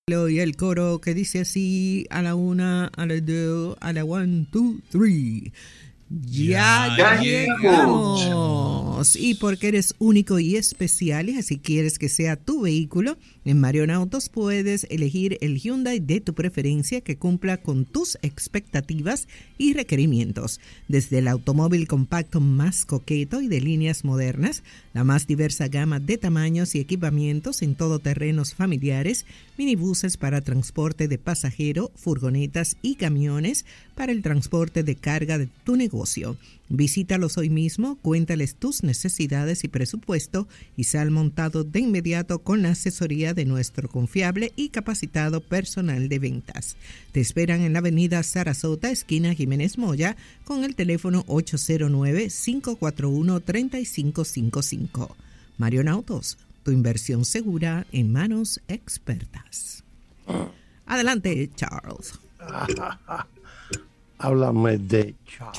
Y el coro que dice así, a la una, a la dos, a la one, two, three. Ya llegamos. Y porque eres único y especial y así quieres que sea tu vehículo, en Marion Autos puedes elegir el Hyundai de tu preferencia que cumpla con tus expectativas y requerimientos. Desde el automóvil compacto más coqueto y de líneas modernas, la más diversa gama de tamaños y equipamientos en todoterrenos familiares, minibuses para transporte de pasajero, furgonetas y camiones para el transporte de carga de tu negocio. Visítalos hoy mismo, cuéntales tus necesidades y presupuesto y sal montado de inmediato con la asesoría de nuestro confiable y capacitado personal de ventas. Te esperan en la avenida Sarasota, esquina Jiménez Moya, con el teléfono 809-541-3555. Marion Autos, tu inversión segura en manos expertas. Adelante, Charles. Háblame de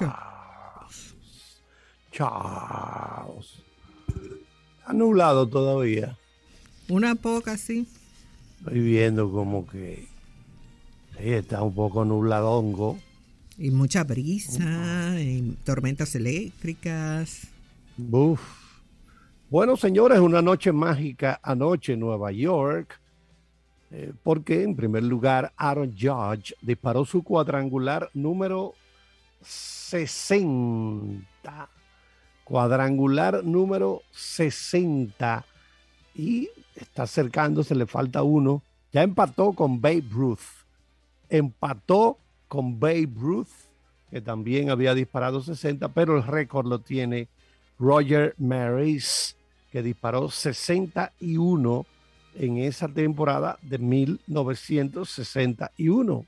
Charles. Está nublado todavía. Una poca, sí. Estoy viendo como que está un poco nubladongo. Y mucha brisa, y tormentas eléctricas. Uf. Bueno, señores, una noche mágica anoche en Nueva York. Porque, en primer lugar, Aaron Judge disparó su cuadrangular número 60. Cuadrangular número 60. Y está acercándose, le falta uno. Ya empató con Babe Ruth. Que también había disparado 60, pero el récord lo tiene Roger Maris, que disparó 61 en esa temporada de 1961.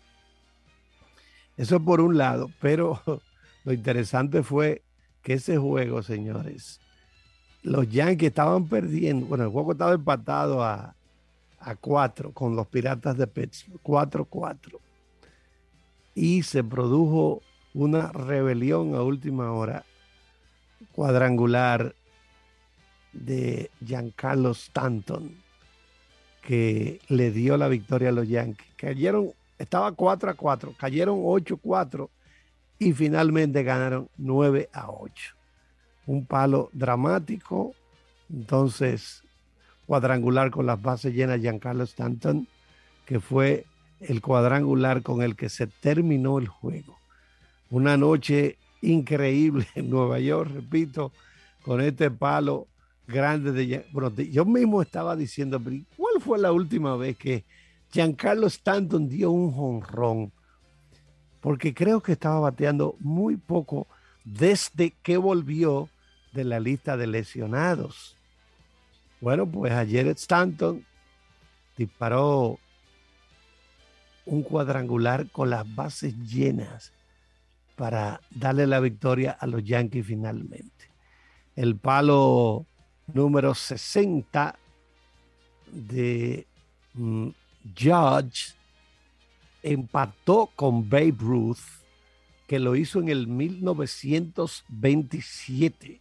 Eso por un lado, pero lo interesante fue que ese juego, señores, los Yankees estaban perdiendo. Bueno, el juego estaba empatado a 4 con los Piratas de Pittsburgh, 4-4. Y se produjo una rebelión a última hora, cuadrangular de Giancarlo Stanton, que le dio la victoria a los Yankees. Estaba 4-4, cayeron 8-4 y finalmente ganaron 9-8. Un palo dramático. Entonces, cuadrangular con las bases llenas, Giancarlo Stanton, que fue el cuadrangular con el que se terminó el juego. Una noche increíble en Nueva York, repito, con este palo grande yo mismo estaba diciendo, ¿cuál fue la última vez que Giancarlo Stanton dio un jonrón? Porque creo que estaba bateando muy poco desde que volvió de la lista de lesionados. Bueno, pues ayer Stanton disparó un cuadrangular con las bases llenas para darle la victoria a los Yankees finalmente. El palo número 60 de Judge empató con Babe Ruth, que lo hizo en el 1927,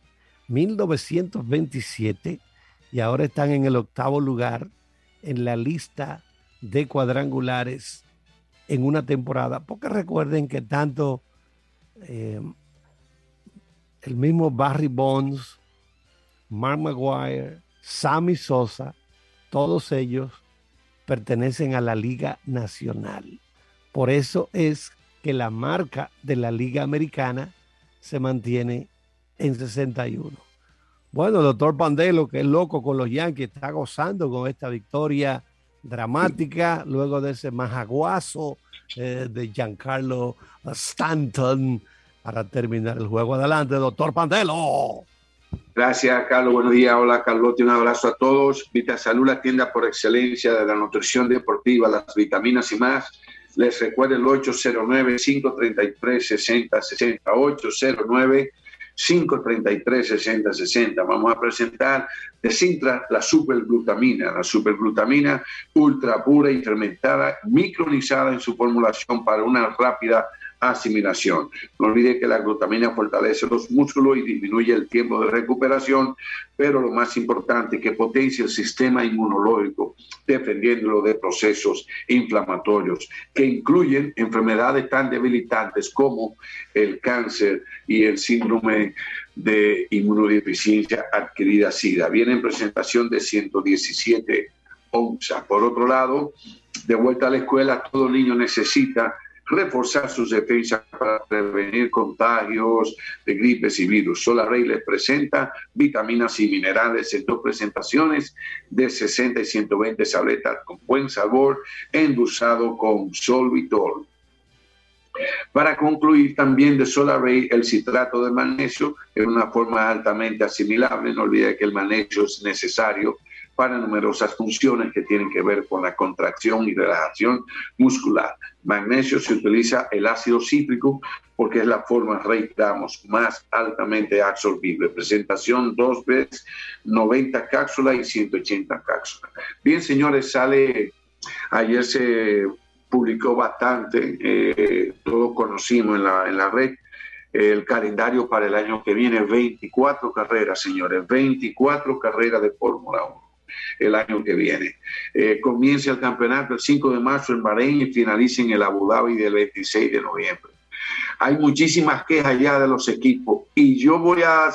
y ahora están en el 8º lugar en la lista de cuadrangulares en una temporada. Porque recuerden que tanto el mismo Barry Bonds, Mark McGwire, Sammy Sosa, todos ellos pertenecen a la Liga Nacional. Por eso es que la marca de la Liga Americana se mantiene en 61. Bueno, el doctor Pandelo, que es loco con los Yankees, está gozando con esta victoria dramática luego de ese majaguazo de Giancarlo Stanton para terminar el juego. Adelante, doctor Pandelo. Gracias, Carlos. Buenos días. Hola, Carlote. Un abrazo a todos. VitaSalud, la tienda por excelencia de la nutrición deportiva, las vitaminas y más. Les recuerdo el 809-533-6060. 809-533-6060. Vamos a presentar de Sintra la superglutamina ultra pura y fermentada, micronizada en su formulación para una rápida asimilación. No olvide que la glutamina fortalece los músculos y disminuye el tiempo de recuperación, pero lo más importante, que potencia el sistema inmunológico, defendiéndolo de procesos inflamatorios que incluyen enfermedades tan debilitantes como el cáncer y el síndrome de inmunodeficiencia adquirida SIDA. Viene en presentación de 117 onzas. Por otro lado, de vuelta a la escuela, todo niño necesita reforzar sus defensas para prevenir contagios de gripes y virus. Solarray les presenta vitaminas y minerales en 2 presentaciones de 60 y 120 tabletas con buen sabor, endulzado con Solvitol. Para concluir, también de Solarray, el citrato de magnesio en una forma altamente asimilable. No olvide que el magnesio es necesario para numerosas funciones que tienen que ver con la contracción y relajación muscular. Magnesio se utiliza el ácido cítrico porque es la forma Rey Gramos más altamente absorbible. Presentación 2 veces 90 cápsulas y 180 cápsulas. Bien, señores, ayer se publicó bastante, todos conocimos en la red, el calendario para el año que viene, 24 carreras, señores, 24 carreras de Fórmula 1. El año que viene. Comienza el campeonato el 5 de marzo en Bahrein y finaliza en el Abu Dhabi del 26 de noviembre. Hay muchísimas quejas ya de los equipos y yo voy a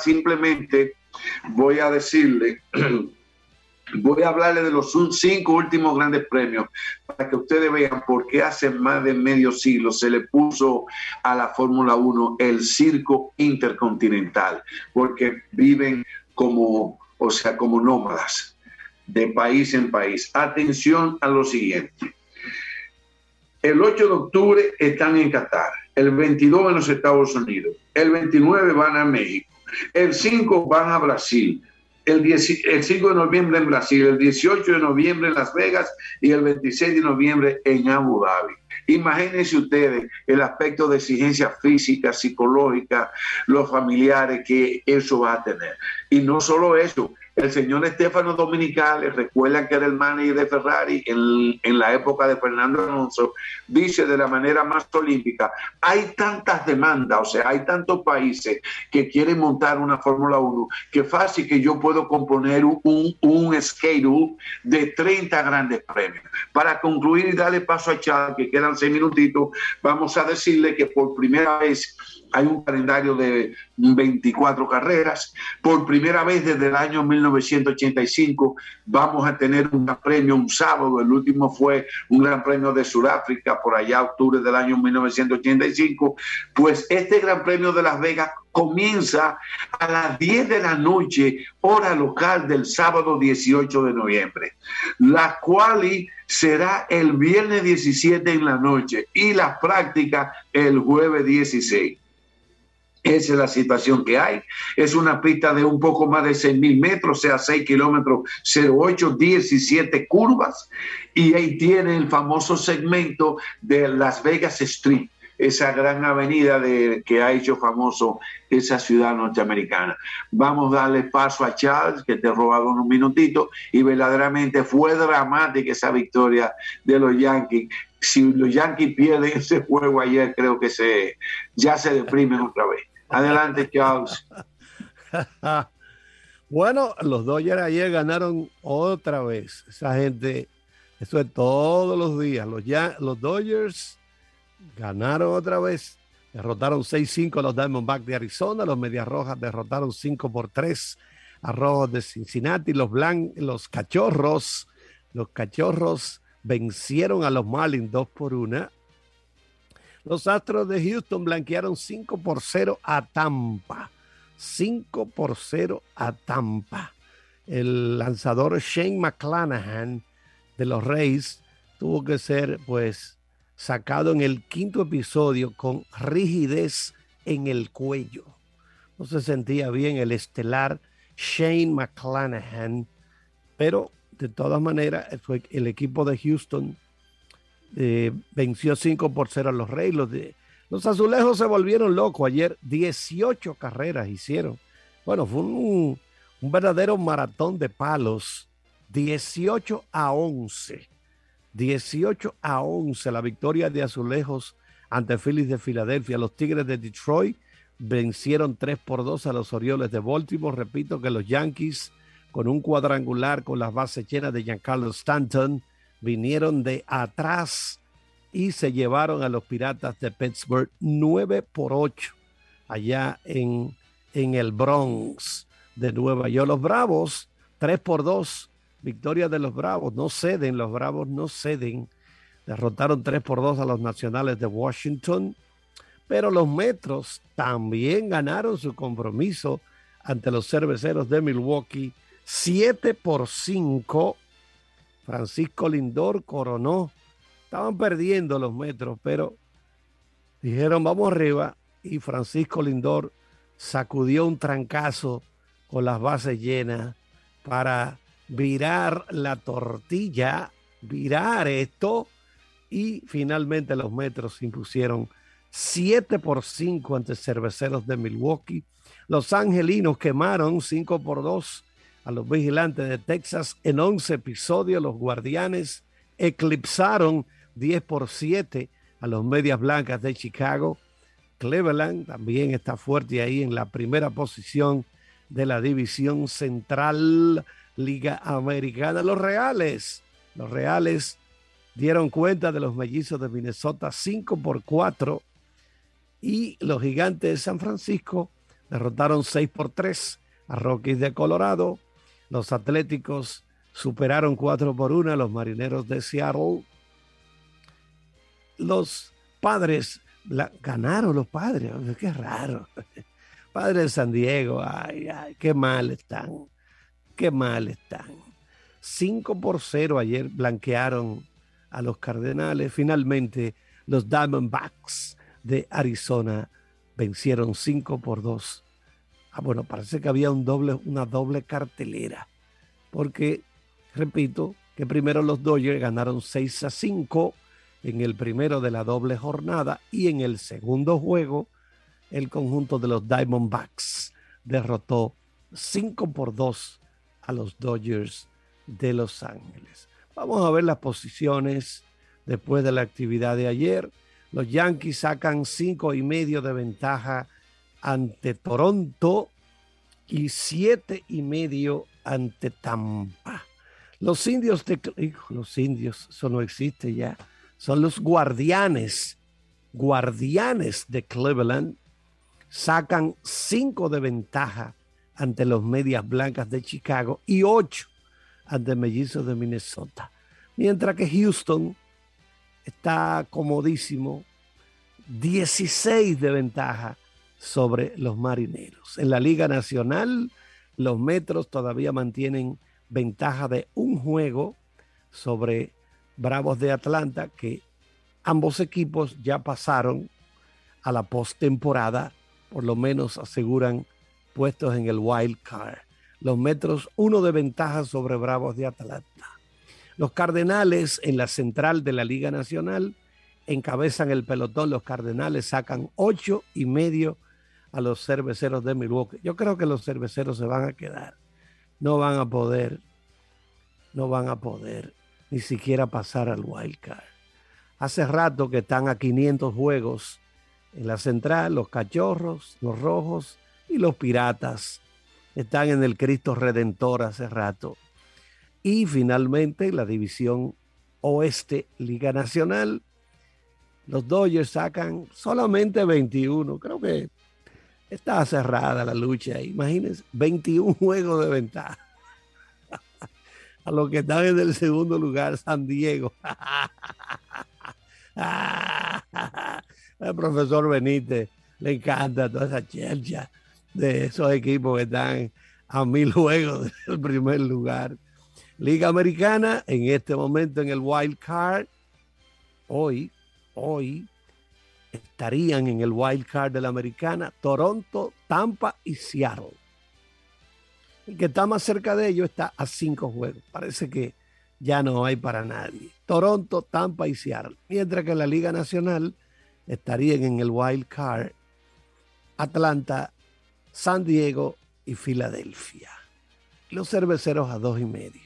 decirle, voy a hablarle de los 5 últimos grandes premios para que ustedes vean por qué hace más de medio siglo se le puso a la Fórmula 1 el circo intercontinental, porque viven como nómadas de país en país. Atención a lo siguiente. El 8 de octubre están en Qatar, el 22 en los Estados Unidos, el 29 van a México, el 5 van a Brasil, el 5 de noviembre en Brasil, el 18 de noviembre en Las Vegas y el 26 de noviembre en Abu Dhabi. Imagínense ustedes el aspecto de exigencia física, psicológica, los familiares que eso va a tener. Y no solo eso, el señor Stefano Domenicali, recuerdan que era el manager de Ferrari en la época de Fernando Alonso, dice de la manera más olímpica, hay tantas demandas, o sea, hay tantos países que quieren montar una Fórmula 1, que fácil que yo puedo componer un schedule de 30 grandes premios. Para concluir y darle paso a Chad, que quedan 6 minutitos, vamos a decirle que por primera vez hay un calendario de 24 carreras. Por primera vez desde el año 1985 vamos a tener un gran premio un sábado. El último fue un gran premio de Sudáfrica por allá octubre del año 1985. Pues este gran premio de Las Vegas comienza a las 10 de la noche, hora local del sábado 18 de noviembre. La quali será el viernes 17 en la noche y la práctica el jueves 16. Esa es la situación que hay. Es una pista de un poco más de 6,000 metros, o sea, 6 kilómetros, 0,8, 17 curvas. Y ahí tiene el famoso segmento de Las Vegas Street, esa gran avenida que ha hecho famoso esa ciudad norteamericana. Vamos a darle paso a Charles, que te he robado unos minutitos, y verdaderamente fue dramática esa victoria de los Yankees. Si los Yankees pierden ese juego ayer, creo que ya se deprimen otra vez. Adelante, Charles. Bueno, los Dodgers ayer ganaron otra vez. Esa gente, eso es todos los días. Los Dodgers ganaron otra vez. Derrotaron 6-5 a los Diamondbacks de Arizona. Los Medias Rojas derrotaron 5-3 a Rojos de Cincinnati. Los Cachorros vencieron a los Marlins 2-1. Los Astros de Houston blanquearon 5-0 a Tampa. 5-0 a Tampa. El lanzador Shane McClanahan de los Rays tuvo que ser, sacado en el 5º episodio con rigidez en el cuello. No se sentía bien el estelar Shane McClanahan, pero de todas maneras el equipo de Houston venció 5-0 a los Rays. Los azulejos se volvieron locos ayer. 18 carreras hicieron. Bueno, fue un verdadero maratón de palos. 18-11 la victoria de Azulejos ante Phillies de Filadelfia. Los Tigres de Detroit vencieron 3-2 a los Orioles de Baltimore. Repito que los Yankees, con un cuadrangular con las bases llenas de Giancarlo Stanton, vinieron de atrás y se llevaron a los Piratas de Pittsburgh 9-8 allá en el Bronx de Nueva York. Los Bravos 3-2, victoria de los Bravos, los Bravos no ceden, derrotaron 3-2 a los Nacionales de Washington, pero los Metros también ganaron su compromiso ante los Cerveceros de Milwaukee 7-5. Francisco Lindor coronó. Estaban perdiendo los Metros, pero dijeron vamos arriba, y Francisco Lindor sacudió un trancazo con las bases llenas para virar la tortilla, virar esto, y finalmente los Metros se impusieron 7-5 ante Cerveceros de Milwaukee. Los Angelinos quemaron 5-2 a los Vigilantes de Texas en 11 episodios. Los Guardianes eclipsaron 10-7 a los Medias Blancas de Chicago. Cleveland también está fuerte ahí en la primera posición de la división central, Liga Americana. Los Reales dieron cuenta de los Mellizos de Minnesota 5-4, y los Gigantes de San Francisco derrotaron 6-3 a Rockies de Colorado. Los Atléticos superaron 4-1 a los Marineros de Seattle. Los Padres ganaron, los Padres, qué raro. Padres de San Diego, ay, qué mal están. 5-0 ayer blanquearon a los Cardenales. Finalmente, los Diamondbacks de Arizona vencieron 5-2. Bueno, parece que había una doble cartelera, porque, repito, que primero los Dodgers ganaron 6-5 en el primero de la doble jornada, y en el segundo juego el conjunto de los Diamondbacks derrotó 5-2 a los Dodgers de Los Ángeles. Vamos a ver las posiciones después de la actividad de ayer. Los Yankees sacan 5.5 de ventaja ante Toronto y 7.5 ante Tampa. Los Indios eso no existe ya. Son los Guardianes de Cleveland. Sacan 5 de ventaja ante los Medias Blancas de Chicago y 8 ante Mellizos de Minnesota. Mientras que Houston está comodísimo, 16 de ventaja sobre los Marineros. En la Liga Nacional, los Metros todavía mantienen ventaja de un juego sobre Bravos de Atlanta, que ambos equipos ya pasaron a la postemporada, por lo menos aseguran puestos en el wild card. Los Metros 1 de ventaja sobre Bravos de Atlanta. Los Cardenales en la central de la Liga Nacional encabezan el pelotón. Los Cardenales sacan 8.5 a los Cerveceros de Milwaukee. Yo creo que los Cerveceros se van a quedar. No van a poder ni siquiera pasar al wild card. Hace rato que están a 500 juegos en la central. Los Cachorros, los Rojos y los Piratas están en el Cristo Redentor hace rato. Y finalmente la división oeste, Liga Nacional, los Dodgers sacan solamente 21. Creo que está cerrada la lucha. Imagínense, 21 juegos de ventaja a los que están en el segundo lugar, San Diego. El profesor Benítez le encanta toda esa chelcha de esos equipos que están a 1000 juegos del primer lugar. Liga Americana, en este momento en el wild card, hoy estarían en el wild card de la Americana Toronto, Tampa y Seattle. El que está más cerca de ellos está a 5 juegos. Parece que ya no hay para nadie. Toronto, Tampa y Seattle. Mientras que en la Liga Nacional estarían en el wild card Atlanta, San Diego y Filadelfia. Los Cerveceros a 2.5.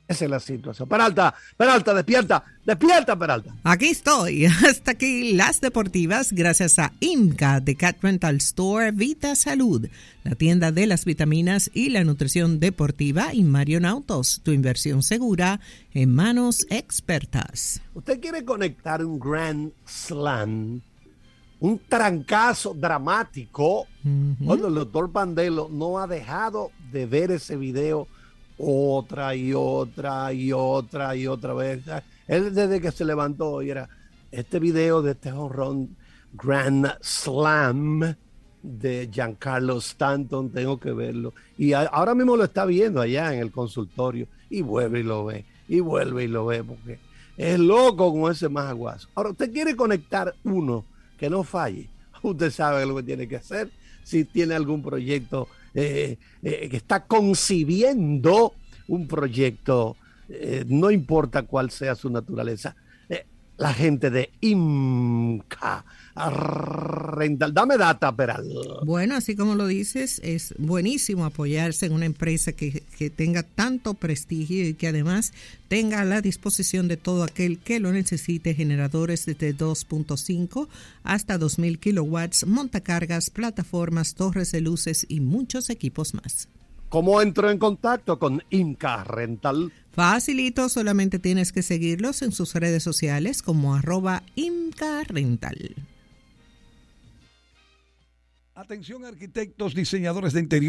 Esa es la situación. Peralta, despierta, Peralta. Aquí estoy. Hasta aquí las deportivas gracias a IMCA de Cat Rental Store Vita Salud, la tienda de las vitaminas y la nutrición deportiva, y Marion Autos, tu inversión segura en manos expertas. ¿Usted quiere conectar un Grand Slam, un trancazo dramático? Cuando el doctor Pandelo no ha dejado de ver ese video otra y otra vez. Él desde que se levantó y era este video de este jonrón Grand Slam de Giancarlo Stanton, tengo que verlo. Y ahora mismo lo está viendo allá en el consultorio y vuelve y lo ve, porque es loco con ese más aguazo. Ahora, usted quiere conectar uno que no falle. Usted sabe lo que tiene que hacer. Si tiene algún proyecto que está concibiendo un proyecto, no importa cuál sea su naturaleza, la gente de IMCA Rental. Dame data, Peral. Bueno, así como lo dices, es buenísimo apoyarse en una empresa que tenga tanto prestigio y que además tenga a la disposición de todo aquel que lo necesite generadores desde 2.5 hasta 2.000 kilowatts, montacargas, plataformas, torres de luces y muchos equipos más. ¿Cómo entro en contacto con IMCA Rental? Facilito, solamente tienes que seguirlos en sus redes sociales como @IMCA Rental. Atención, arquitectos, diseñadores de interior.